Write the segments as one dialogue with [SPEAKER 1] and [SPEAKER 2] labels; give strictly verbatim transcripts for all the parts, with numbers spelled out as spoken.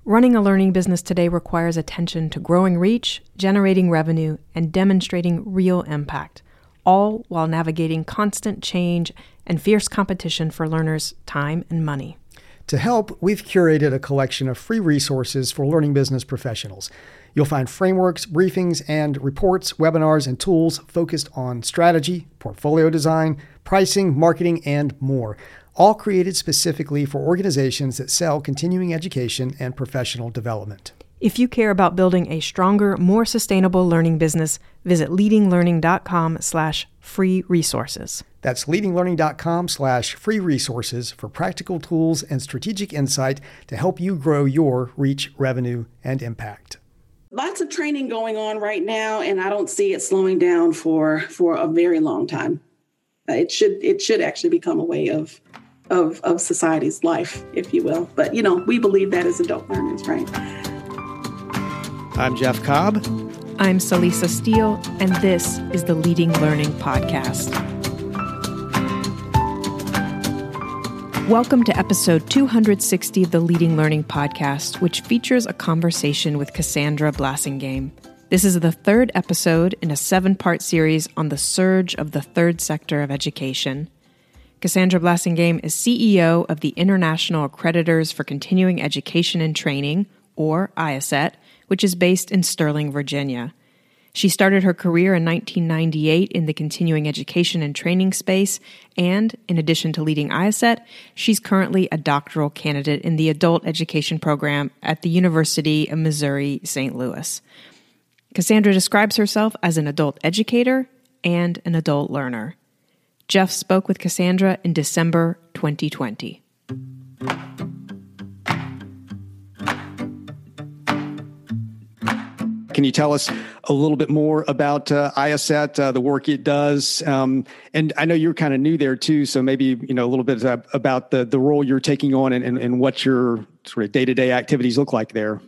[SPEAKER 1] Running a learning business today requires attention to growing reach, generating revenue, and demonstrating real impact, all while navigating constant change and fierce competition for learners' time and money.
[SPEAKER 2] To help, we've curated a collection of free resources for learning business professionals. You'll find frameworks, briefings, and reports, webinars, and tools focused on strategy, portfolio design, pricing, marketing, and more, all created specifically for organizations that sell continuing education and professional development.
[SPEAKER 1] If you care about building a stronger, more sustainable learning business, visit leadinglearning.com slash free resources.
[SPEAKER 2] That's leadinglearning.com slash free resources for practical tools and strategic insight to help you grow your reach, revenue, and impact.
[SPEAKER 3] Lots of training going on right now, and I don't see it slowing down for, for a very long time. Uh, it should it should actually become a way of, of, of society's life, if you will. But, you know, we believe that as adult learners, right?
[SPEAKER 2] I'm Jeff Cobb.
[SPEAKER 1] I'm Salisa Steele, and this is the Leading Learning Podcast. Welcome to episode two hundred sixty of the Leading Learning Podcast, which features a conversation with Cassandra Blassingame. This is the third episode in a seven-part series on the surge of the third sector of education. Cassandra Blassingame is C E O of the International Accreditors for Continuing Education and Training, or I A C E T, which is based in Sterling, Virginia. She started her career in nineteen ninety-eight in the continuing education and training space, and in addition to leading I A C E T, she's currently a doctoral candidate in the adult education program at the University of Missouri, Saint Louis. Cassandra describes herself as an adult educator and an adult learner. Jeff spoke with Cassandra in December twenty twenty.
[SPEAKER 2] Can you tell us a little bit more about uh, I A C E T, uh, the work it does? Um, and I know you're kind of new there too, so maybe, you know, a little bit about the, the role you're taking on and, and, and what your sort of day-to-day activities look like there.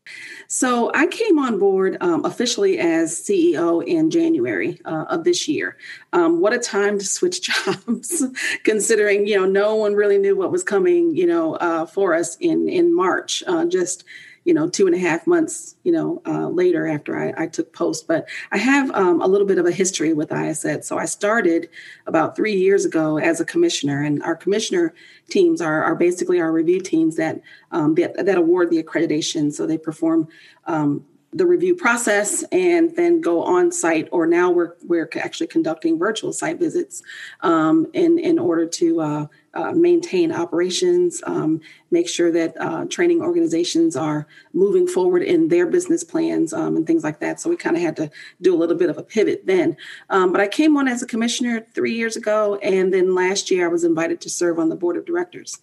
[SPEAKER 3] So I came on board um, officially as C E O in January uh, of this year. Um, what a time to switch jobs, considering, you know, no one really knew what was coming, you know, uh, for us in, in March, uh, just you know, two and a half months, you know, uh, later after I, I took post. But I have um, a little bit of a history with I A C E T. So I started about three years ago as a commissioner, and our commissioner teams are, are basically our review teams that, um, that that award the accreditation. So they perform um, the review process and then go on site, or now we're we're actually conducting virtual site visits um, in in order to uh, uh, maintain operations, um, make sure that uh, training organizations are moving forward in their business plans um, and things like that. So we kind of had to do a little bit of a pivot then. Um, but I came on as a commissioner three years ago, and then last year I was invited to serve on the board of directors.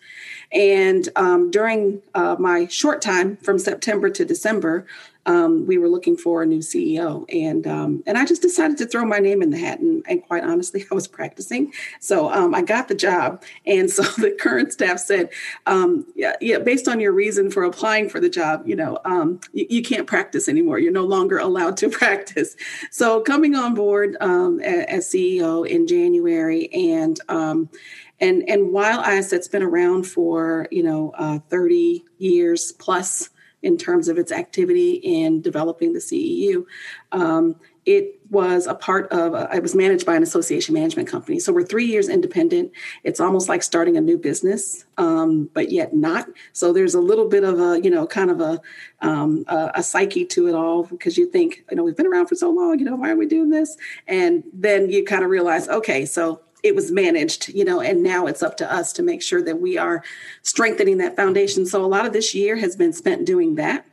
[SPEAKER 3] And um, during uh, my short time from September to December, Um, we were looking for a new C E O, and um, and I just decided to throw my name in the hat. And, and quite honestly, I was practicing, so um, I got the job. And so the current staff said, um, "Yeah, yeah, based on your reason for applying for the job, you know, um, you, you can't practice anymore. You're no longer allowed to practice." So coming on board um, as, as C E O in January, and um, and and while I A C E T's been around for you know uh, thirty years plus in terms of its activity in developing the C E U. Um, it was a part of, a, it was managed by an association management company. So we're three years independent. It's almost like starting a new business, um, but yet not. So there's a little bit of a, you know, kind of a, um, a, a psyche to it all, because you think, you know, we've been around for so long, you know, why are we doing this? And then you kind of realize, okay, so it was managed, you know, and now it's up to us to make sure that we are strengthening that foundation. So a lot of this year has been spent doing that.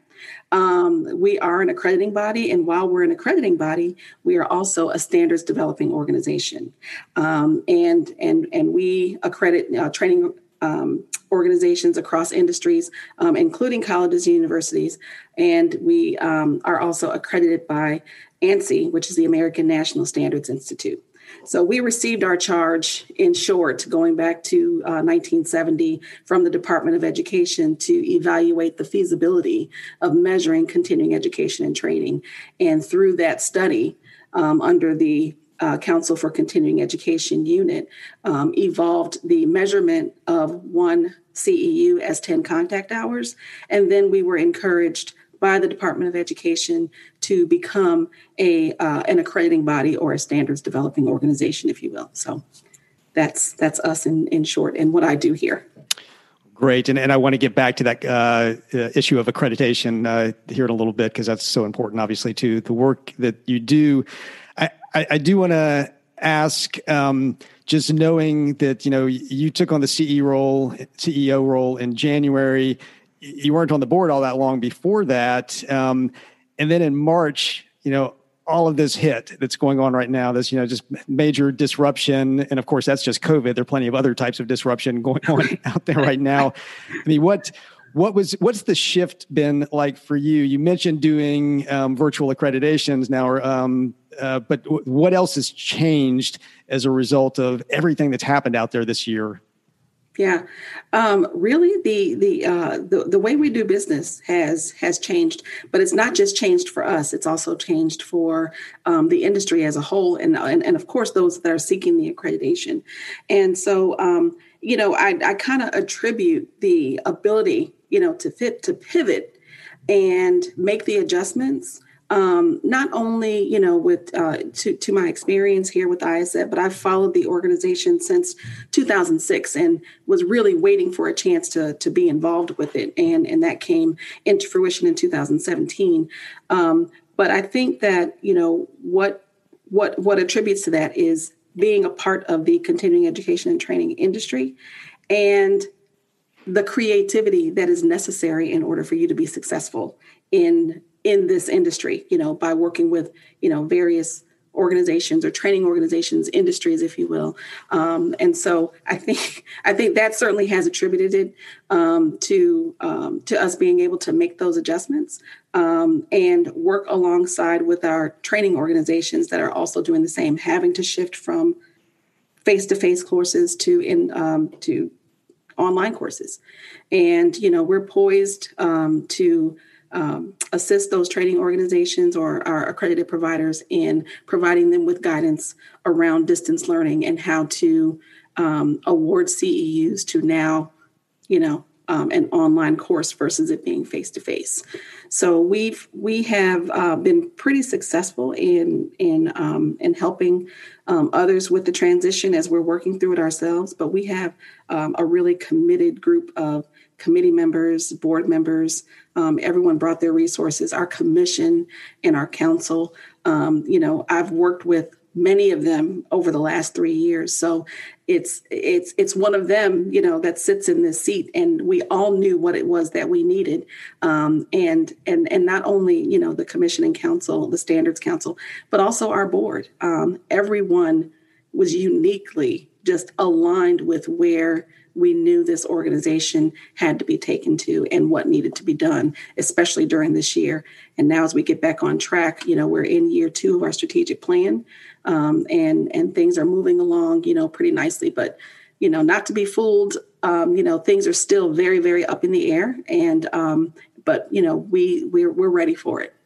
[SPEAKER 3] Um, we are an accrediting body, and while we're an accrediting body, we are also a standards developing organization. Um, and and and we accredit uh, training um, organizations across industries, um, including colleges and universities. And we um, are also accredited by ANSI, which is the American National Standards Institute. So we received our charge, in short, going back to uh, nineteen seventy from the Department of Education to evaluate the feasibility of measuring continuing education and training. And through that study, um, under the uh, Council for Continuing Education unit, um, evolved the measurement of one C E U as ten contact hours. And then we were encouraged by the Department of Education to become a uh, an accrediting body or a standards developing organization, if you will. So that's that's us in, in short and what I do here.
[SPEAKER 4] Great. And, and I want to get back to that uh, issue of accreditation uh, here in a little bit, because that's so important, obviously, to the work that you do. I, I, I do want to ask, um, just knowing that, you know, you took on the C E O role, C E O role in January, you weren't on the board all that long before that. Um, and then in March, you know, all of this hit that's going on right now, this, you know, just major disruption. And of course, that's just COVID. There are plenty of other types of disruption going on out there right now. I mean, what, what was, what's the shift been like for you? You mentioned doing um, virtual accreditations now, or, um, uh, but w- what else has changed as a result of everything that's happened out there this year?
[SPEAKER 3] Yeah, um, really, the the, uh, the the way we do business has has changed, but it's not just changed for us; it's also changed for um, the industry as a whole, and, and and of course those that are seeking the accreditation. And so, um, you know, I, I kind of attribute the ability, you know, to fit to pivot and make the adjustments. Um, not only, you know, with uh, to, to my experience here with I A C E T, but I've followed the organization since two thousand six and was really waiting for a chance to to be involved with it. And, and that came into fruition in two thousand seventeen. Um, but I think that, you know, what what what attributes to that is being a part of the continuing education and training industry and the creativity that is necessary in order for you to be successful in in this industry, you know, by working with, you know, various organizations or training organizations, industries, if you will. Um, and so I think I think that certainly has attributed it um, to um, to us being able to make those adjustments um, and work alongside with our training organizations that are also doing the same, having to shift from face-to-face courses to in um, to online courses. And, you know, we're poised um, to Um, assist those training organizations or our accredited providers in providing them with guidance around distance learning and how to um, award C E Us to now, you know, um, an online course versus it being face-to-face. So we've we have uh, been pretty successful in in um, in helping um, others with the transition as we're working through it ourselves. But we have um, a really committed group of committee members, board members. Um, everyone brought their resources. Our commission and our council. Um, you know, I've worked with many of them over the last three years. So it's it's it's one of them, you know, that sits in this seat, and we all knew what it was that we needed. Um, and and and not only, you know, the commission and council, the standards council, but also our board. Um, everyone was uniquely just aligned with where we knew this organization had to be taken to and what needed to be done, especially during this year. And now as we get back on track, you know, we're in year two of our strategic plan um, and, and things are moving along, you know, pretty nicely. But, you know, not to be fooled, um, you know, things are still very, very up in the air. And um, but, you know, we we're, we're ready for it.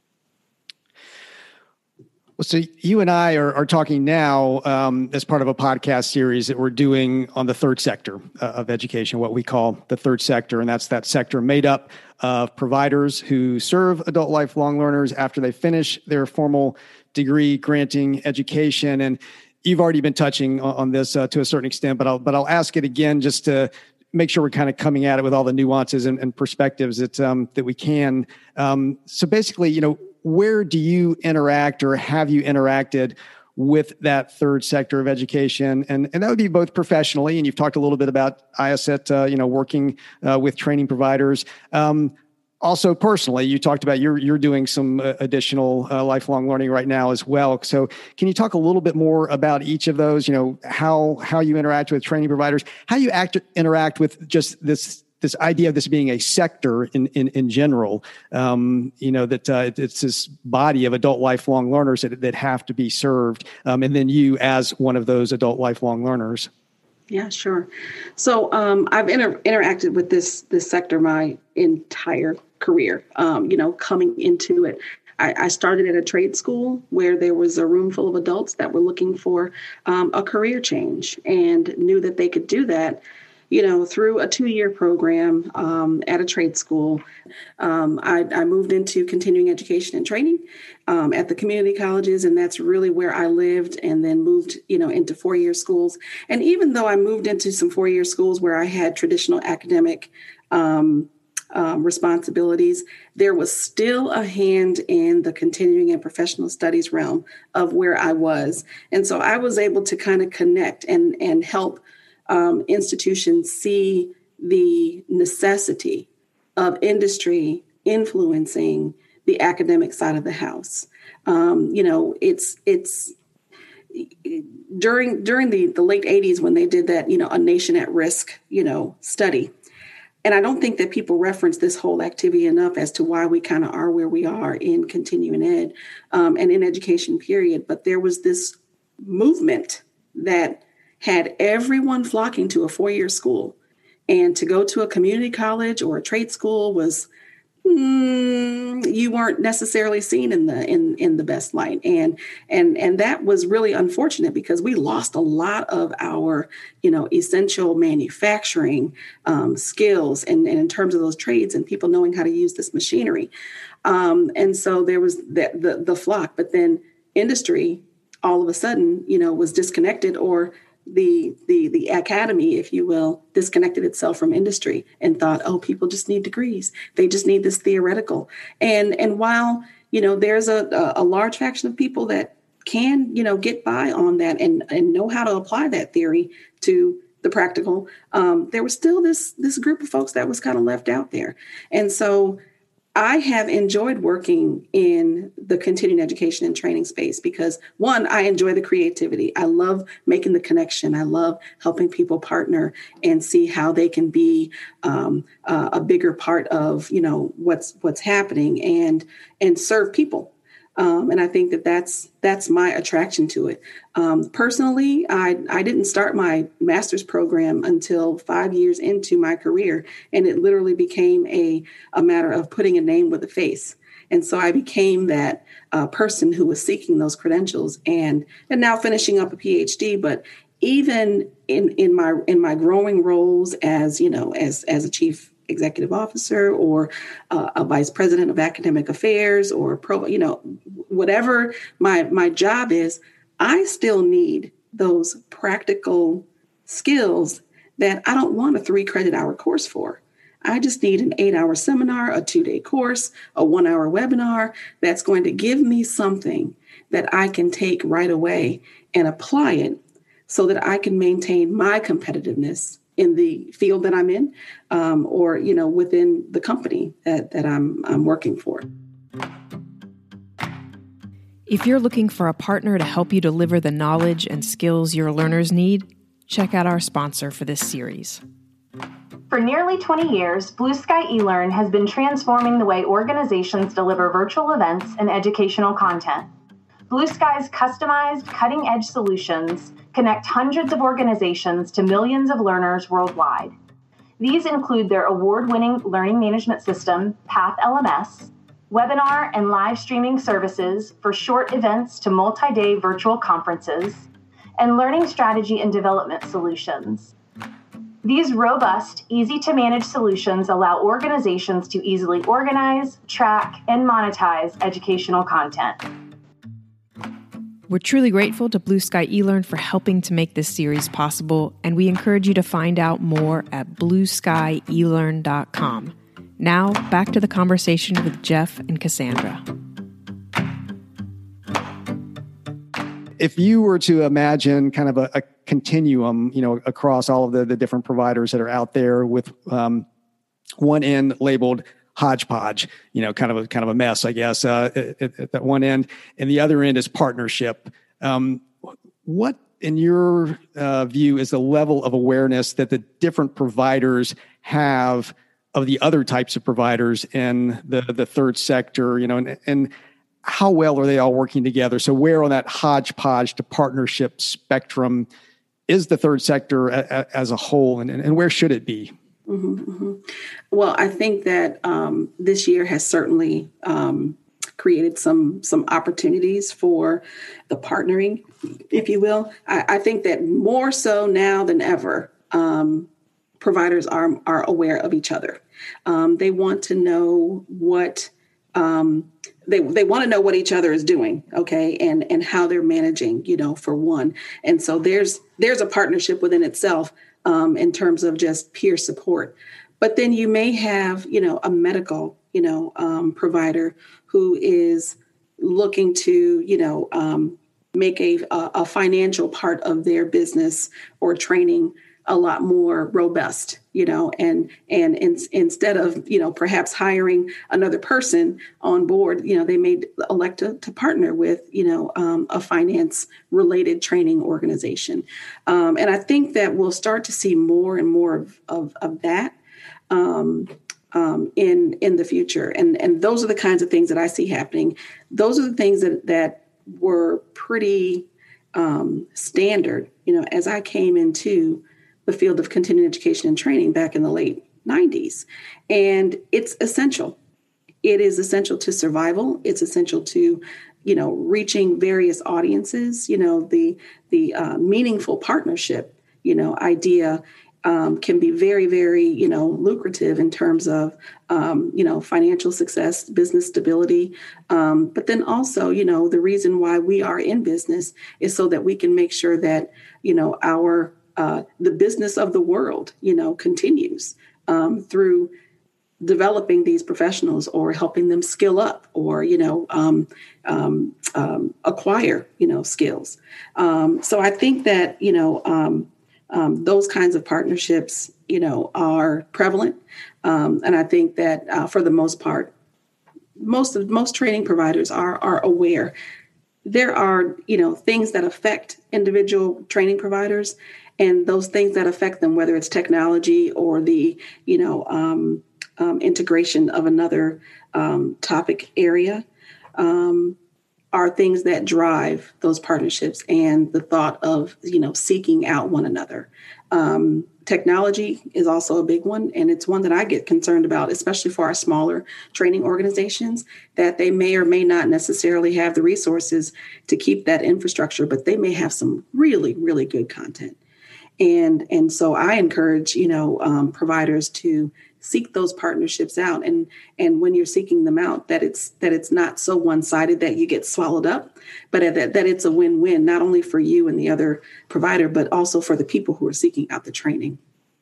[SPEAKER 4] Well, so you and I are, are talking now um, as part of a podcast series that we're doing on the third sector uh, of education, what we call the third sector. And that's that sector made up of providers who serve adult lifelong learners after they finish their formal degree granting education. And you've already been touching on, on this uh, to a certain extent, but I'll, but I'll ask it again just to make sure we're kind of coming at it with all the nuances and, and perspectives that, um, that we can. Um, so basically, you know, where do you interact or have you interacted with that third sector of education? And, and that would be both professionally, and you've talked a little bit about I A C E T, uh, you know, working uh, with training providers. Um, also personally, you talked about you're, you're doing some uh, additional uh, lifelong learning right now as well. So can you talk a little bit more about each of those, you know, how, how you interact with training providers, how you act, interact with just this this idea of this being a sector in, in, in general, um, you know, that uh, it's this body of adult lifelong learners that, that have to be served. Um, and then you as one of those adult lifelong learners.
[SPEAKER 3] Yeah, sure. So um, I've inter- interacted with this, this sector my entire career, um, you know, coming into it. I, I started at a trade school where there was a room full of adults that were looking for um, a career change and knew that they could do that you know, through a two-year program um, at a trade school, um, I, I moved into continuing education and training um, at the community colleges, and that's really where I lived, and then moved, you know, into four-year schools. And even though I moved into some four-year schools where I had traditional academic um, um, responsibilities, there was still a hand in the continuing and professional studies realm of where I was. And so I was able to kind of connect and, and help um, institutions see the necessity of industry influencing the academic side of the house. Um, you know, it's it's during during the, the late eighties when they did that, you know, a nation at risk, you know, study. And I don't think that people reference this whole activity enough as to why we kind of are where we are in continuing ed um, and in education, period. But there was this movement that had everyone flocking to a four-year school. And to go to a community college or a trade school was, mm, you weren't necessarily seen in the in, in the best light. And and and that was really unfortunate because we lost a lot of our, you know, essential manufacturing um, skills and, and in terms of those trades and people knowing how to use this machinery. Um, and so there was that the, the flock, but then industry all of a sudden, you know, was disconnected, or the the the academy, if you will, disconnected itself from industry and thought, oh, people just need degrees. They just need this theoretical. And and while, you know, there's a, a large faction of people that can, you know, get by on that and, and know how to apply that theory to the practical, um, there was still this this group of folks that was kind of left out there. And so I have enjoyed working in the continuing education and training space because, one, I enjoy the creativity. I love making the connection. I love helping people partner and see how they can be um, uh, a bigger part of, you know, what's what's happening and and serve people. Um, and I think that that's that's my attraction to it. Um, personally, I, I didn't start my master's program until five years into my career, and it literally became a, a matter of putting a name with a face. And so I became that uh, person who was seeking those credentials and and now finishing up a P H D. But even in in my in my growing roles as, you know, as as a chief executive officer or uh, a vice president of academic affairs or pro, you know, whatever my my job is, I still need those practical skills that I don't want a three credit hour course for. I just need an eight hour seminar, a two day course, a one hour webinar that's going to give me something that I can take right away and apply it so that I can maintain my competitiveness in the field that I'm in, um, or, you know, within the company that, that I'm, I'm working for.
[SPEAKER 1] If you're looking for a partner to help you deliver the knowledge and skills your learners need, check out our sponsor for this series.
[SPEAKER 5] For nearly twenty years, Blue Sky eLearn has been transforming the way organizations deliver virtual events and educational content. Blue Sky's customized, cutting-edge solutions connect hundreds of organizations to millions of learners worldwide. These include their award-winning learning management system, Path L M S, webinar and live streaming services for short events to multi-day virtual conferences, and learning strategy and development solutions. These robust, easy-to-manage solutions allow organizations to easily organize, track, and monetize educational content.
[SPEAKER 1] We're truly grateful to Blue Sky eLearn for helping to make this series possible, and we encourage you to find out more at blue sky e learn dot com. Now, back to the conversation with Jeff and Cassandra.
[SPEAKER 4] If you were to imagine kind of a, a continuum, you know, across all of the, the different providers that are out there with um, one end labeled hodgepodge, you know, kind of a kind of a mess, I guess, uh, at, at that one end, and the other end is partnership. Um, what, in your uh, view, is the level of awareness that the different providers have of the other types of providers in the the third sector? You know, and, and how well are they all working together? So, where on that hodgepodge to partnership spectrum is the third sector a, a, as a whole, and, and where should it be?
[SPEAKER 3] Mm-hmm, mm-hmm. Well, I think that um, this year has certainly um, created some some opportunities for the partnering, if you will. I, I think that more so now than ever, um, providers are are aware of each other. Um, they want to know what um, they they want to know what each other is doing, okay, and and how they're managing, you know, for one. And so there's there's a partnership within itself um, in terms of just peer support. But then you may have, you know, a medical, you know, um, provider who is looking to, you know, um, make a a financial part of their business or training a lot more robust, you know, and and in, instead of, you know, perhaps hiring another person on board, you know, they may elect to, to partner with, you know, um, a finance related training organization. Um, and I think that we'll start to see more and more of, of, of that um, um, in in the future. And, and those are the kinds of things that I see happening. Those are the things that, that were pretty um, standard, you know, as I came into the field of continuing education and training back in the late nineties. And it's essential. It is essential to survival. It's essential to, you know, reaching various audiences. You know, the the uh, meaningful partnership, you know, idea um, can be very, very, you know, lucrative in terms of, um, you know, financial success, business stability. Um, but then also, you know, the reason why we are in business is so that we can make sure that, you know, our Uh, the business of the world, you know, continues um, through developing these professionals or helping them skill up or, you know, um, um, um, acquire, you know, skills. Um, so I think that, you know, um, um, those kinds of partnerships, you know, are prevalent. Um, and I think that uh, for the most part, most of most training providers are are aware. There are, you know, things that affect individual training providers. And those things that affect them, whether it's technology or the, you know, um, um, integration of another um, topic area, um, are things that drive those partnerships and the thought of, you know, seeking out one another. Um, technology is also a big one, and it's one that I get concerned about, especially for our smaller training organizations, that they may or may not necessarily have the resources to keep that infrastructure, but they may have some really, really good content. And and so I encourage, you know, um, providers to seek those partnerships out. And and when you're seeking them out, that it's that it's not so one-sided that you get swallowed up, but that, that it's a win-win, not only for you and the other provider, but also for the people who are seeking out the training.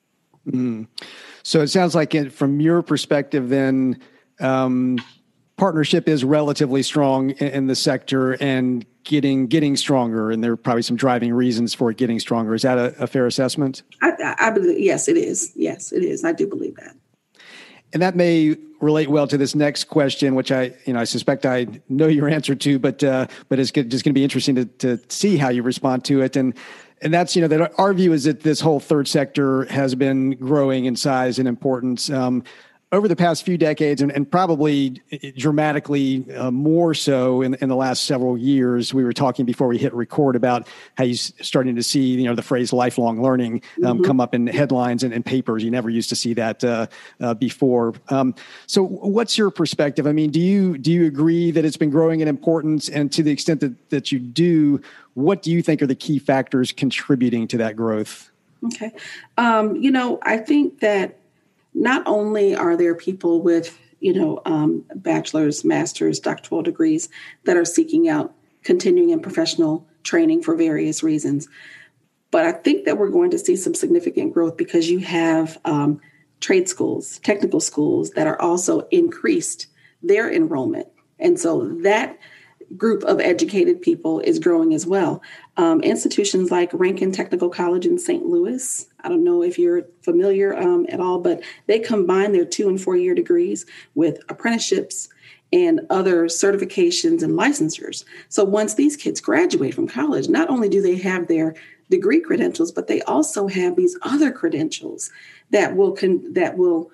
[SPEAKER 4] Mm. So it sounds like it, from your perspective, then, um, partnership is relatively strong in, in the sector and getting getting stronger, and there are probably some driving reasons for it getting stronger. Is that a, a fair assessment?
[SPEAKER 3] I, I, I believe, yes, it is. Yes, it is. I do believe that.
[SPEAKER 4] And that may relate well to this next question, which I, you know, I suspect I know your answer to, but uh, but it's just going to be interesting to to see how you respond to it. And and that's, you know, that our view is that this whole third sector has been growing in size and importance Um, over the past few decades, and, and probably dramatically uh, more so in, in the last several years. We were talking before we hit record about how you're starting to see, you know, the phrase lifelong learning um, mm-hmm. come up in headlines and in papers. You never used to see that uh, uh, before. Um, so what's your perspective? I mean, do you do you agree that it's been growing in importance? And to the extent that, that you do, what do you think are the key factors contributing to that growth?
[SPEAKER 3] Okay. Um, you know, I think that not only are there people with, you know, um, bachelor's, master's, doctoral degrees that are seeking out continuing and professional training for various reasons, but I think that we're going to see some significant growth because you have um, trade schools, technical schools that are also increased their enrollment. And so that group of educated people is growing as well. Um, institutions like Rankin Technical College in Saint Louis, I don't know if you're familiar um, at all, but they combine their two and four year degrees with apprenticeships and other certifications and licensures. So once these kids graduate from college, not only do they have their degree credentials, but they also have these other credentials that will con- that will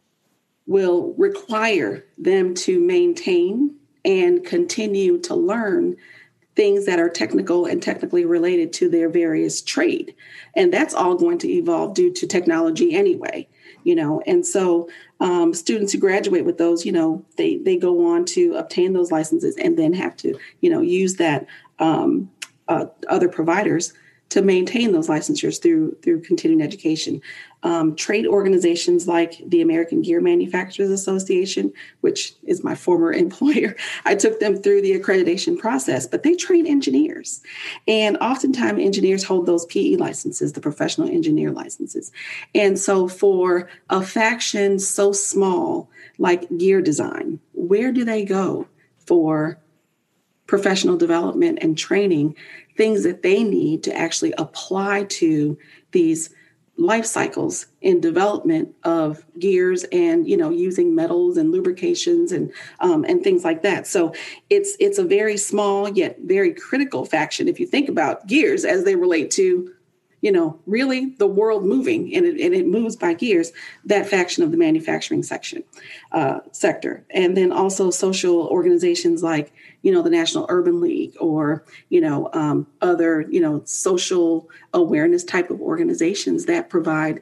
[SPEAKER 3] will require them to maintain and continue to learn things that are technical and technically related to their various trade. And that's all going to evolve due to technology anyway, you know. And so um, students who graduate with those, you know, they they go on to obtain those licenses and then have to, you know, use that um, uh, other providers to maintain those licensures through through continuing education. Um, trade organizations like the American Gear Manufacturers Association, which is my former employer, I took them through the accreditation process, but they train engineers. And oftentimes engineers hold those P E licenses, the professional engineer licenses. And so for a faction so small like gear design, where do they go for professional development and training, things that they need to actually apply to these life cycles in development of gears and, you know, using metals and lubrications and um, and things like that. So it's it's a very small yet very critical faction if you think about gears as they relate to, you know, really the world moving, and it, and it moves by gears, that faction of the manufacturing section uh, sector. And then also social organizations like, you know, the National Urban League or, you know, um, other, you know, social awareness type of organizations that provide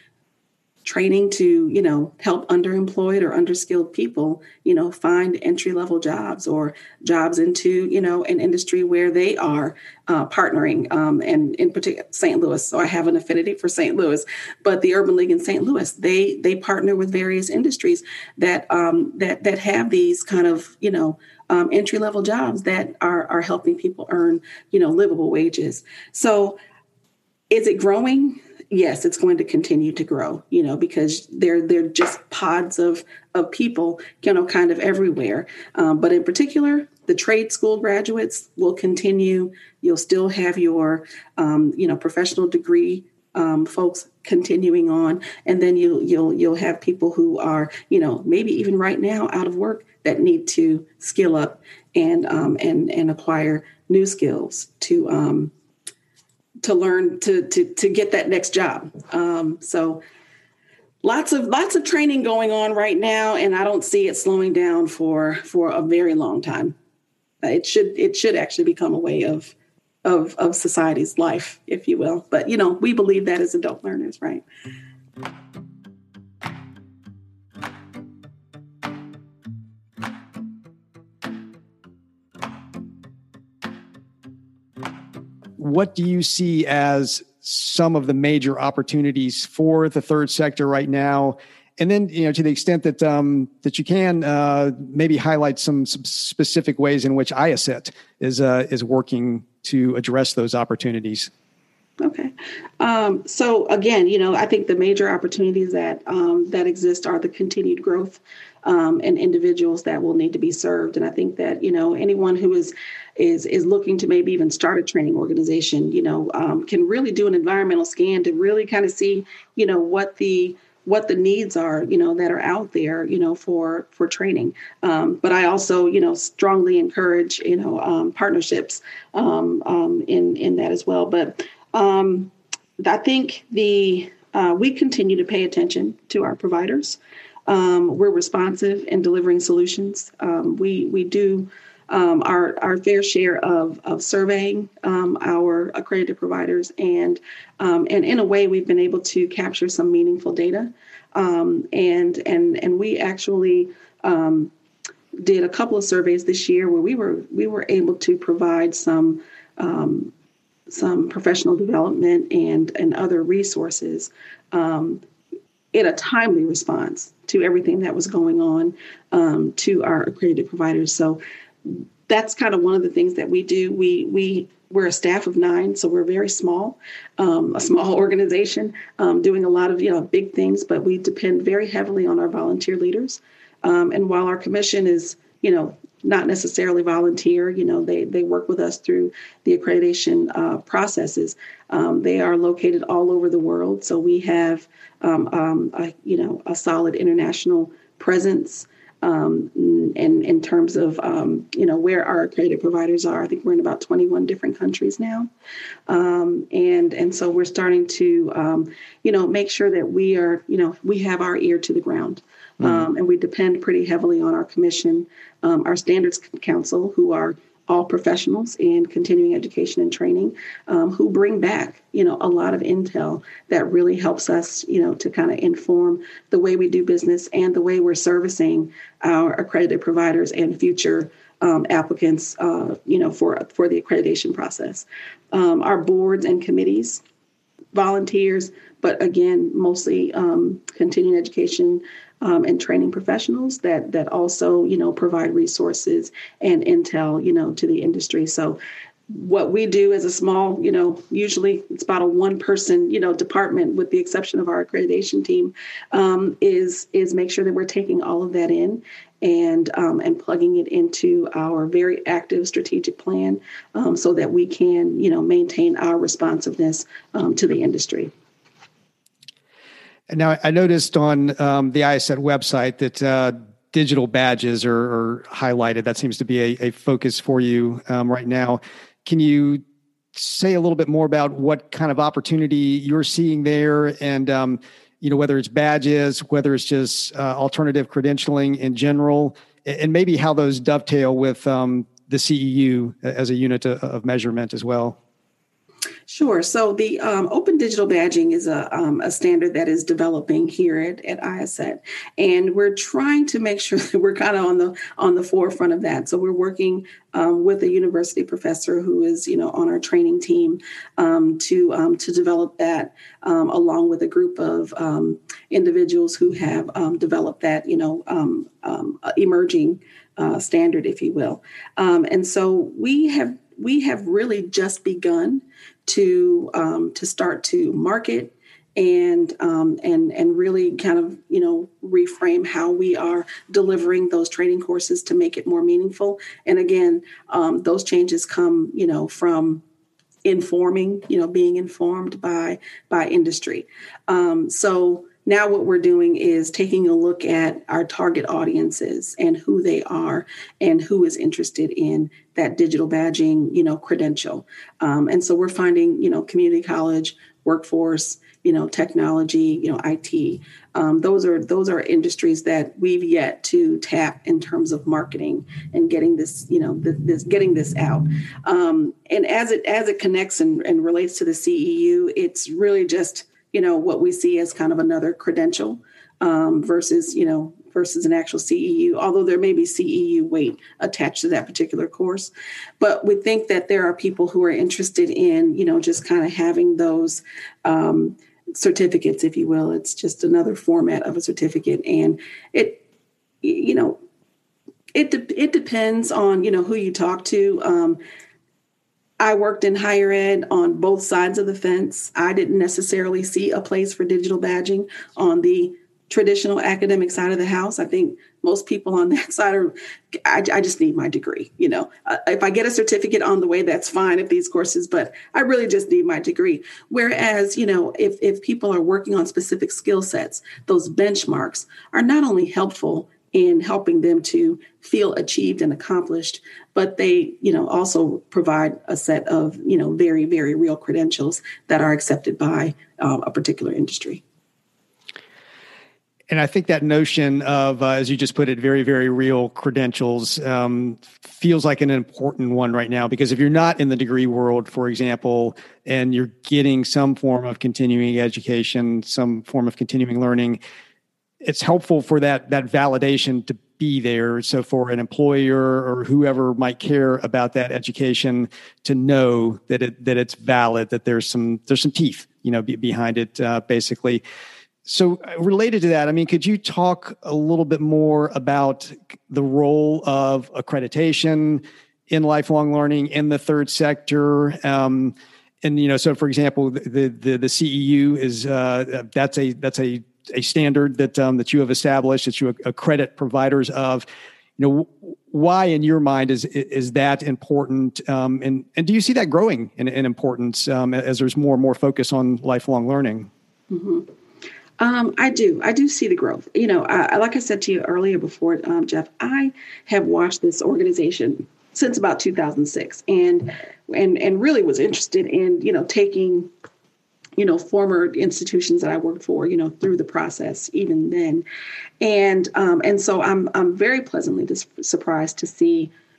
[SPEAKER 3] training to, you know, help underemployed or underskilled people, you know, find entry-level jobs or jobs into, you know, an industry where they are uh, partnering. Um, and in particular, Saint Louis. So I have an affinity for Saint Louis, but the Urban League in Saint Louis, they they partner with various industries that um, that that have these kind of, you know, um, entry-level jobs that are are helping people earn, you know, livable wages. So is it growing? Yes, it's going to continue to grow, you know, because they're they're just pods of of people, you know, kind of everywhere. Um, but in particular, the trade school graduates will continue. You'll still have your, um, you know, professional degree um, folks continuing on, and then you you'll you'll have people who are, you know, maybe even right now out of work that need to skill up and um, and and acquire new skills to. Um, to learn to, to, to get that next job. Um, so lots of, lots of training going on right now. And I don't see it slowing down for, for a very long time. It should, it should actually become a way of, of, of society's life, if you will. But, you know, we believe that as adult learners, right?
[SPEAKER 4] What do you see as some of the major opportunities for the third sector right now? And then, you know, to the extent that um, that you can, uh, maybe highlight some, some specific ways in which I A C E T is uh, is working to address those opportunities.
[SPEAKER 3] Okay. Um, so again, you know, I think the major opportunities that um, that exist are the continued growth um, and individuals that will need to be served. And I think that, you know, anyone who is is is looking to maybe even start a training organization, you know, um, can really do an environmental scan to really kind of see, you know, what the what the needs are, you know, that are out there, you know, for for training. Um, but I also, you know, strongly encourage, you know, um, partnerships um, um, in in that as well. But Um, I think the uh, we continue to pay attention to our providers. Um, we're responsive in delivering solutions. Um, we we do um, our our fair share of of surveying um, our accredited providers, and um, and in a way we've been able to capture some meaningful data. Um, and and and we actually um, did a couple of surveys this year where we were we were able to provide some. Um, some professional development and, and other resources um, in a timely response to everything that was going on um, to our accredited providers. So that's kind of one of the things that we do. We, we, we're a staff of nine, so we're very small, um, a small organization um, doing a lot of, you know, big things, but we depend very heavily on our volunteer leaders. Um, and while our commission is, you know, not necessarily volunteer, you know, they they work with us through the accreditation uh, processes. Um, they are located all over the world, so we have, um, um, a, you know, a solid international presence. Um, and in terms of, um, you know, where our accredited providers are, I think we're in about twenty-one different countries now, um, and and so we're starting to, um, you know, make sure that we are, you know, we have our ear to the ground. Um, and we depend pretty heavily on our commission, um, our standards council, who are all professionals in continuing education and training um, who bring back, you know, a lot of intel that really helps us, you know, to kind of inform the way we do business and the way we're servicing our accredited providers and future um, applicants, uh, you know, for, for the accreditation process. Um, our boards and committees, volunteers, but again, mostly um, continuing education Um, and training professionals that that also, you know, provide resources and intel, you know, to the industry. So what we do as a small, you know, usually it's about a one person, you know, department with the exception of our accreditation team, um, is is make sure that we're taking all of that in and um, and plugging it into our very active strategic plan um, so that we can, you know, maintain our responsiveness um, to the industry.
[SPEAKER 4] Now, I noticed on um, the I A C E T website that uh, digital badges are, are highlighted. That seems to be a, a focus for you um, right now. Can you say a little bit more about what kind of opportunity you're seeing there, and um, you know, whether it's badges, whether it's just uh, alternative credentialing in general, and maybe how those dovetail with um, the C E U as a unit of, of measurement as well?
[SPEAKER 3] Sure. So the um, open digital badging is a, um, a standard that is developing here at, at I A C E T, and we're trying to make sure that we're kind of on the on the forefront of that. So we're working um, with a university professor who is, you know, on our training team um, to um, to develop that, um, along with a group of um, individuals who have um, developed that, you know, um, um, emerging uh, standard, if you will. Um, and so we have we have really just begun to um, to start to market and um, and and really kind of, you know, reframe how we are delivering those training courses to make it more meaningful. And again, um, those changes come, you know, from informing, you know, being informed by by industry. Um, so now what we're doing is taking a look at our target audiences and who they are and who is interested in that digital badging, you know, credential. Um, and so we're finding, you know, community college, workforce, you know, technology, you know, I T. Um, those are those are industries that we've yet to tap in terms of marketing and getting this, you know, this, this getting this out. Um, and as it as it connects and, and relates to the C E U, it's really just, you know, what we see as kind of another credential um, versus, you know, versus an actual C E U, although there may be C E U weight attached to that particular course. But we think that there are people who are interested in, you know, just kind of having those um, certificates, if you will. It's just another format of a certificate. And it, you know, it, de- it depends on, you know, who you talk to. Um, I worked in higher ed on both sides of the fence. I didn't necessarily see a place for digital badging on the traditional academic side of the house. I think most people on that side are, I, I just need my degree. You know, uh, if I get a certificate on the way, that's fine if these courses, but I really just need my degree. Whereas, you know, if, if people are working on specific skill sets, those benchmarks are not only helpful in helping them to feel achieved and accomplished, but they, you know, also provide a set of, you know, very, very real credentials that are accepted by um, a particular industry.
[SPEAKER 4] And I think that notion of, uh, as you just put it, very, very real credentials um, feels like an important one right now, because if you're not in the degree world, for example, and you're getting some form of continuing education, some form of continuing learning, it's helpful for that that validation to be there. So for an employer or whoever might care about that education to know that it that it's valid, that there's some there's some teeth, you know, be, behind it, uh, basically. So related to that, I mean, could you talk a little bit more about the role of accreditation in lifelong learning in the third sector? Um, and you know, so for example, the the the C E U is uh, that's a that's a a standard that um, that you have established, that you accredit providers of. You know, why in your mind is is that important? Um, and and do you see that growing in, in importance um, as there's more and more focus on lifelong learning?
[SPEAKER 3] Mm-hmm. Um, I do. I do see the growth. You know, I, like I said to you earlier before, um, Jeff, I have watched this organization since about two thousand six, and and and really was interested in, you know, taking, you know, former institutions that I worked for, you know, through the process even then. And um, and so I'm I'm very pleasantly dis- surprised to see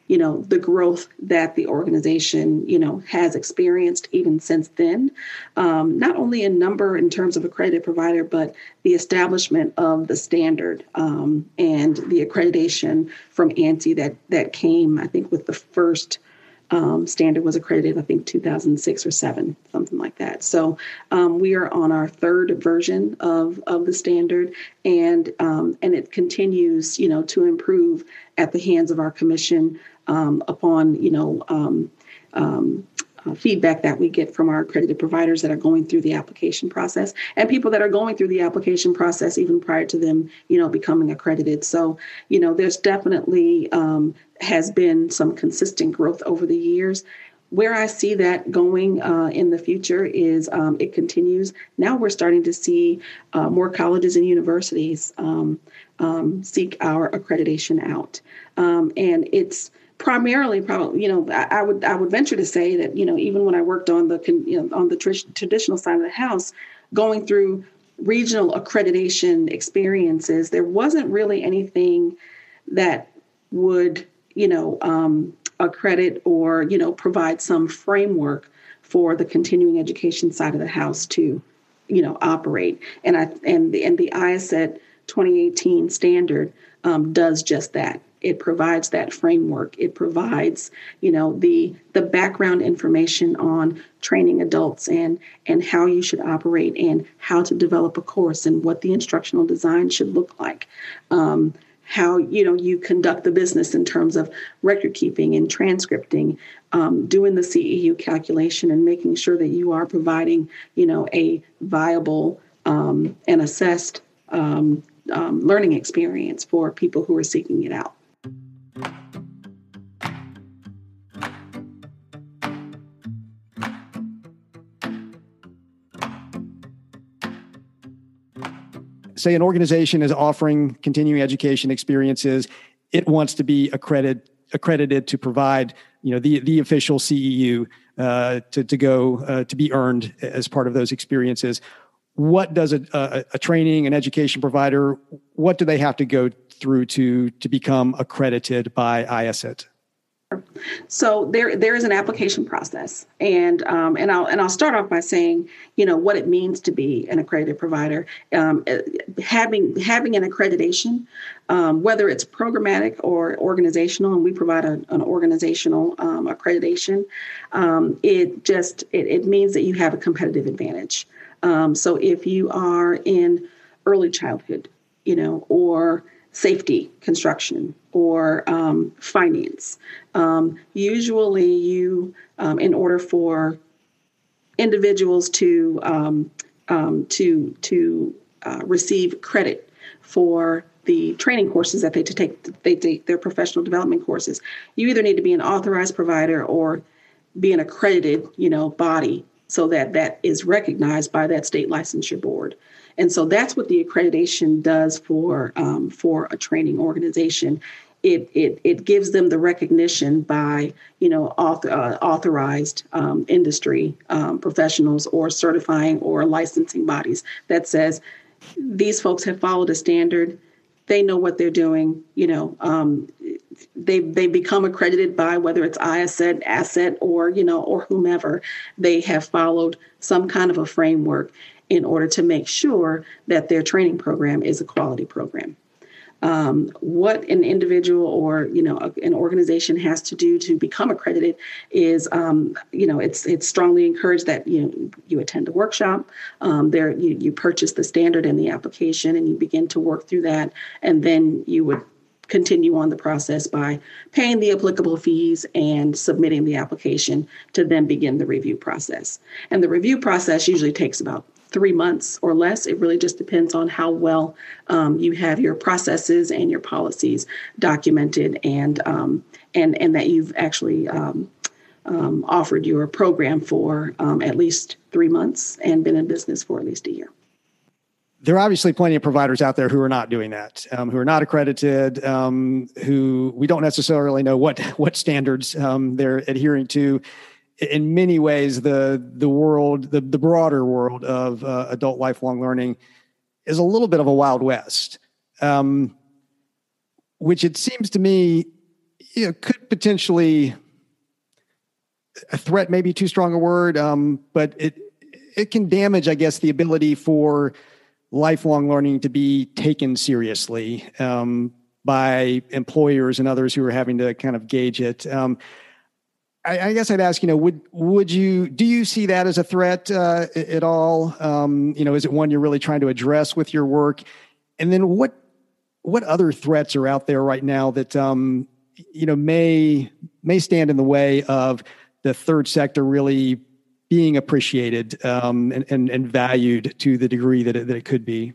[SPEAKER 3] you know, the growth that the organization, you know, has experienced even since then, um, not only in number in terms of accredited provider, but the establishment of the standard um, and the accreditation from ANSI that that came, I think, with the first Um, standard was accredited, I think, two thousand six or seven, something like that. So um, we are on our third version of, of the standard, and um, and it continues, you know, to improve at the hands of our commission um, upon, you know, um, um, uh, feedback that we get from our accredited providers that are going through the application process, and people that are going through the application process even prior to them, you know, becoming accredited. So, you know, there's definitely um, has been some consistent growth over the years. Where I see that going uh, in the future is um, it continues. Now we're starting to see uh, more colleges and universities um, um, seek our accreditation out. Um, and it's primarily, probably, you know, I, I would I would venture to say that, you know, even when I worked on the you know, on the tr- traditional side of the house, going through regional accreditation experiences, there wasn't really anything that would, you know, um, accredit or, you know, provide some framework for the continuing education side of the house to, you know, operate. And I and the and the I A S E T twenty eighteen standard um, does just that. It provides that framework. It provides, you know, the the background information on training adults and and how you should operate and how to develop a course and what the instructional design should look like. Um, how, you know, you conduct the business in terms of record keeping and transcripting, um, doing the C E U calculation and making sure that you are providing, you know, a viable um, and assessed um, um, learning experience for people who are seeking it out.
[SPEAKER 4] Say an organization is offering continuing education experiences, it wants to be accredited accredited to provide, you know, the the official C E U uh, to to go uh, to be earned as part of those experiences. What does a, a, a training and education provider, what do they have to go through to to become accredited by I A S E T?
[SPEAKER 3] So there, there is an application process, and um, and I'll and I'll start off by saying, you know, what it means to be an accredited provider. Um, having having an accreditation, um, whether it's programmatic or organizational, and we provide a, an organizational um, accreditation. Um, it just it, it means that you have a competitive advantage. Um, so if you are in early childhood, you know, or safety, construction, or um, finance. Um, usually you, um, in order for individuals to um, um, to to uh, receive credit for the training courses that they to take, they take their professional development courses, you either need to be an authorized provider or be an accredited, you know, body so that that is recognized by that state licensure board. And so that's what the accreditation does for um, for a training organization. It it it gives them the recognition by, you know, author, uh, authorized um, industry um, professionals or certifying or licensing bodies that says these folks have followed a standard. They know what they're doing. You know, um, they they become accredited by whether it's I A S E T, A S E T, or, you know, or whomever. They have followed some kind of a framework in order to make sure that their training program is a quality program. Um, what an individual or, you know, a, an organization has to do to become accredited is, um, you know, it's it's strongly encouraged that, you know, you attend a workshop, um, there you, you purchase the standard and the application, and you begin to work through that, and then you would continue on the process by paying the applicable fees and submitting the application to then begin the review process. And the review process usually takes about three months or less. It really just depends on how well um, you have your processes and your policies documented, and um, and and that you've actually um, um, offered your program for um, at least three months and been in business for at least a year.
[SPEAKER 4] There are obviously plenty of providers out there who are not doing that, um, who are not accredited, um, who we don't necessarily know what what standards um, they're adhering to. In many ways, the the world, the, the broader world of uh, adult lifelong learning is a little bit of a Wild West, um, which it seems to me you know, could potentially, a threat may be too strong a word, um, but it it can damage, I guess, the ability for lifelong learning to be taken seriously um, by employers and others who are having to kind of gauge it. Um, I, I guess I'd ask, you know, would would you do you see that as a threat uh, at all? Um, you know, is it one you're really trying to address with your work? And then what what other threats are out there right now that um, you know may may stand in the way of the third sector really being appreciated um, and, and and valued to the degree that it, that it could be?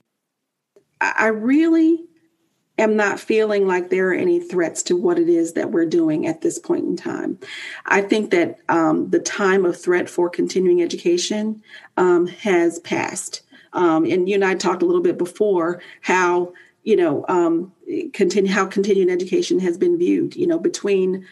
[SPEAKER 3] I really am not feeling like there are any threats to what it is that we're doing at this point in time. I think that um, the time of threat for continuing education um, has passed. Um, and you and I talked a little bit before how, you know, um, continue, how continuing education has been viewed, you know, between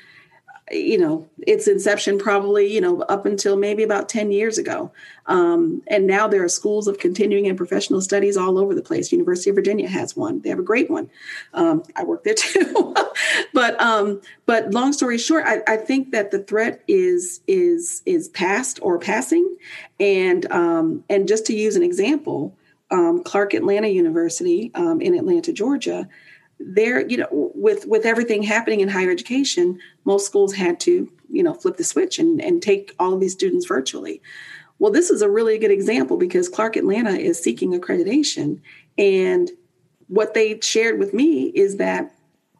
[SPEAKER 3] you know, its inception probably, you know, up until maybe about ten years ago. Um, and now there are schools of continuing and professional studies all over the place. University of Virginia has one. They have a great one. Um, I work there too. but um, but long story short, I, I think that the threat is is is past or passing. And um, and just to use an example, um, Clark Atlanta University um, in Atlanta, Georgia, there, you know, with, with everything happening in higher education, most schools had to, you know, flip the switch and, and take all of these students virtually. Well, this is a really good example because Clark Atlanta is seeking accreditation. And what they shared with me is that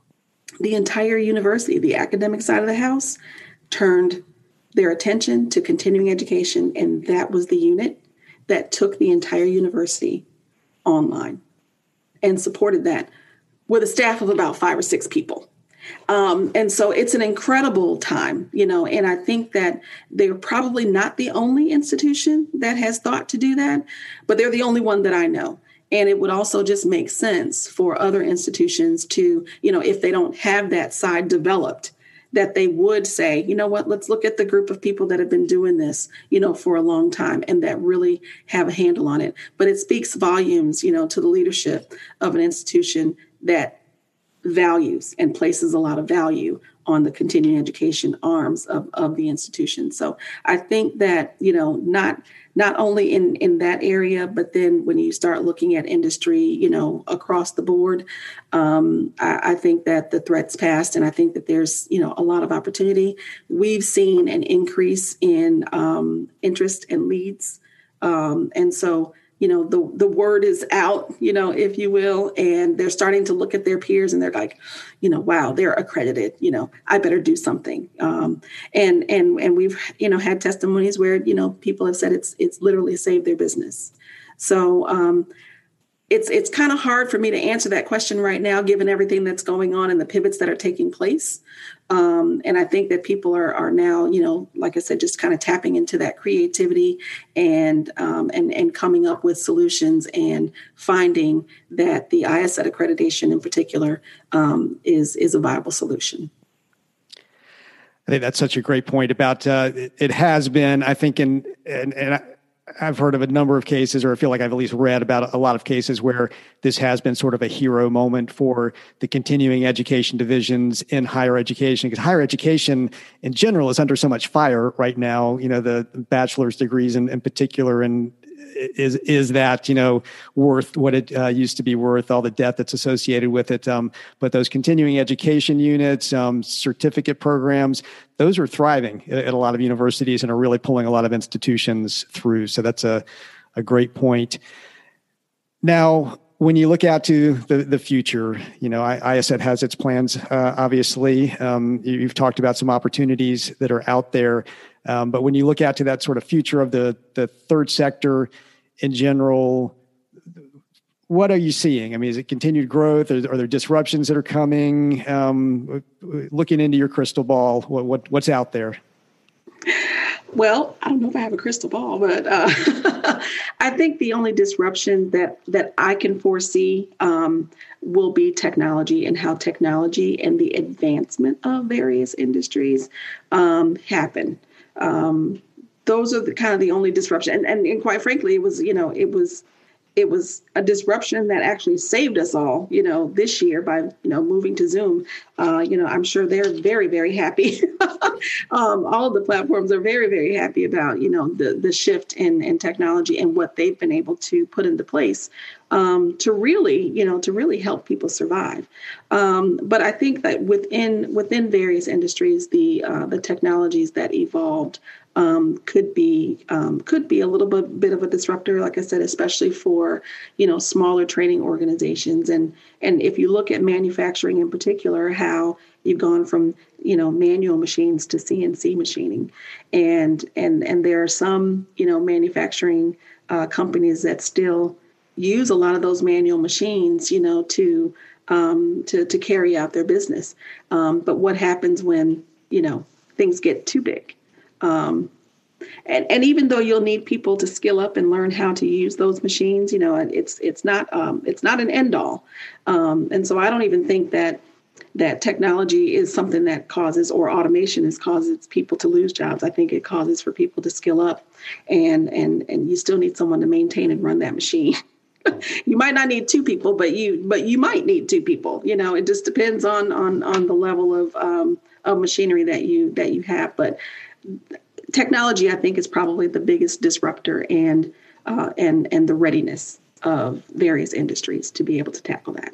[SPEAKER 3] the entire university, the academic side of the house, turned their attention to continuing education. And that was the unit that took the entire university online and supported that with a staff of about five or six people. Um, and so it's an incredible time, you know, and I think that they're probably not the only institution that has thought to do that, but they're the only one that I know. And it would also just make sense for other institutions to, you know, if they don't have that side developed, that they would say, you know what, let's look at the group of people that have been doing this, you know, for a long time and that really have a handle on it. But it speaks volumes, you know, to the leadership of an institution that values and places a lot of value on the continuing education arms of, of the institution. So I think that, you know, not not only in, in that area, but then when you start looking at industry, you know, across the board, um, I, I think that the threat's passed. And I think that there's, you know, a lot of opportunity. We've seen an increase in um, interest and leads. Um, and so you know, the, the word is out, you know, if you will, and they're starting to look at their peers and they're like, you know, wow, they're accredited, you know, I better do something. Um, and, and, and we've, you know, had testimonies where, you know, people have said it's, it's literally saved their business. So um, it's, it's kind of hard for me to answer that question right now, given everything that's going on and the pivots that are taking place. Um, and I think that people are are now, you know, like I said, just kind of tapping into that creativity and um, and and coming up with solutions and finding that the I S E T accreditation in particular um, is is a viable solution.
[SPEAKER 4] I think that's such a great point about uh, it, it has been, I think, in and and. I, I've heard of a number of cases, or I feel like I've at least read about a lot of cases where this has been sort of a hero moment for the continuing education divisions in higher education, because higher education in general is under so much fire right now. You know, the bachelor's degrees in, in particular, and is is that, you know, worth what it uh, used to be worth, all the debt that's associated with it. Um, but those continuing education units, um, certificate programs, those are thriving at, at a lot of universities and are really pulling a lot of institutions through. So that's a, a great point. Now, when you look out to the, the future, you know, I S E T has its plans, uh, obviously. Um, you've talked about some opportunities that are out there. Um, but when you look out to that sort of future of the, the third sector in general, what are you seeing? I mean, is it continued growth? Are, are there disruptions that are coming? Um, looking into your crystal ball, what, what what's out there?
[SPEAKER 3] Well, I don't know if I have a crystal ball, but uh, I think the only disruption that that I can foresee um, will be technology and how technology and the advancement of various industries um, happen. Um, those are the kind of the only disruption. And, and, and quite frankly, it was, you know, it was, it was a disruption that actually saved us all, you know, this year by, you know, moving to Zoom. Uh, you know, I'm sure they're very, very happy. um, all of the platforms are very, very happy about, you know, the, the shift in, in technology and what they've been able to put into place um, to really, you know, to really help people survive. Um, but I think that within within various industries, the uh, the technologies that evolved Um, could be um, could be a little bit, bit of a disruptor, like I said, especially for, you know, smaller training organizations. And and if you look at manufacturing in particular, how you've gone from, you know, manual machines to C N C machining. And and and there are some, you know, manufacturing uh, companies that still use a lot of those manual machines, you know, to um, to, to carry out their business. Um, but what happens when, you know, things get too big? Um, and, and even though you'll need people to skill up and learn how to use those machines, you know, it's it's not um, it's not an end all. Um, and so I don't even think that that technology is something that causes, or automation is causes people to lose jobs. I think it causes for people to skill up, and and and you still need someone to maintain and run that machine. You might not need two people, but you but you might need two people. You know, it just depends on on on the level of um, of machinery that you that you have, but technology, I think, is probably the biggest disruptor, and uh, and and the readiness of various industries to be able to tackle that.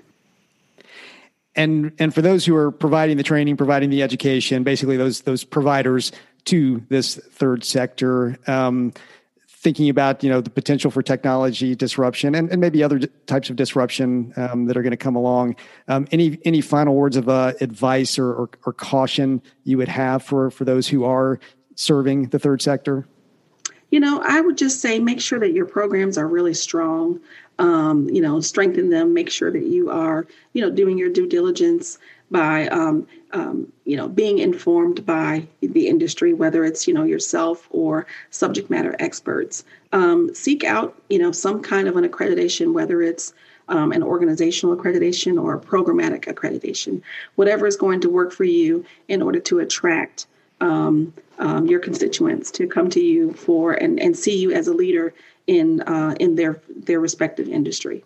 [SPEAKER 4] And and for those who are providing the training, providing the education, basically those those providers to this third sector, um, thinking about, you know, the potential for technology disruption and, and maybe other d- types of disruption um, that are going to come along. Um, any any final words of uh, advice or, or or caution you would have for for those who are serving the third sector?
[SPEAKER 3] You know, I would just say make sure that your programs are really strong. Um, you know, strengthen them. Make sure that you are, you know, doing your due diligence by, um, um, you know, being informed by the industry, whether it's, you know, yourself or subject matter experts. Um, seek out, you know, some kind of an accreditation, whether it's um, an organizational accreditation or a programmatic accreditation, whatever is going to work for you in order to attract um, um, your constituents to come to you for and, and see you as a leader in uh, in their their respective industry.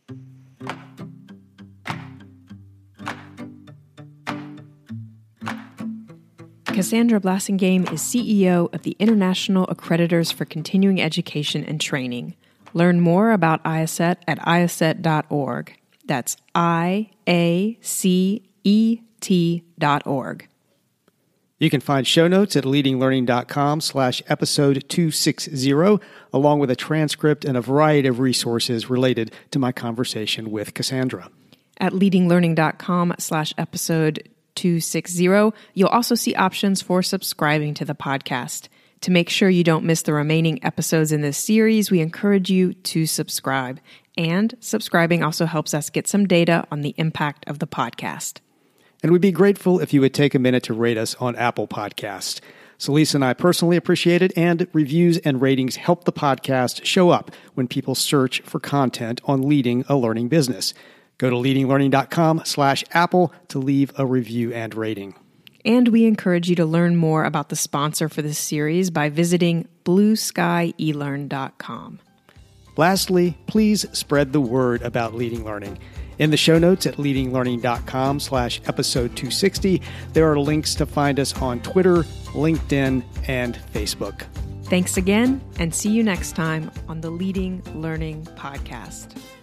[SPEAKER 1] Cassandra Blassingame is C E O of the International Accreditors for Continuing Education and Training. Learn more about I A C E T at I A C E T dot org. That's I A C E T dot org.
[SPEAKER 4] You can find show notes at leadinglearning.com slash episode 260, along with a transcript and a variety of resources related to my conversation with Cassandra.
[SPEAKER 1] At leadinglearning.com slash episode 260, you'll also see options for subscribing to the podcast. To make sure you don't miss the remaining episodes in this series, we encourage you to subscribe. And subscribing also helps us get some data on the impact of the podcast.
[SPEAKER 4] And we'd be grateful if you would take a minute to rate us on Apple Podcasts. So Lisa and I personally appreciate it, and reviews and ratings help the podcast show up when people search for content on leading a learning business. Go to leadinglearning.com slash Apple to leave a review and rating.
[SPEAKER 1] And we encourage you to learn more about the sponsor for this series by visiting blue sky e learn dot com.
[SPEAKER 4] Lastly, please spread the word about Leading Learning. In the show notes at leadinglearning.com slash episode 260, there are links to find us on Twitter, LinkedIn, and Facebook.
[SPEAKER 1] Thanks again, and see you next time on the Leading Learning Podcast.